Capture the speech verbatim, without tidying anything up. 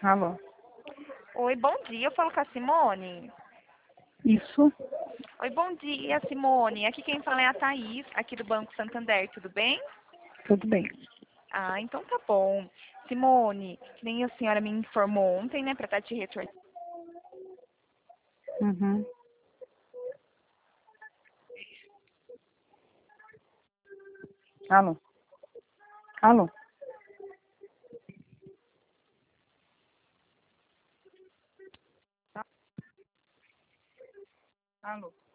Alô? Oi, bom dia. Eu falo com a Simone. Isso? Oi, bom dia, Simone. Aqui quem fala é a Thaís, aqui do Banco Santander. Tudo bem? Tudo bem. Ah, então tá bom. Simone, que nem a senhora me informou ontem, né, pra estar te retornando. Uhum. Alô? Alô? Alô?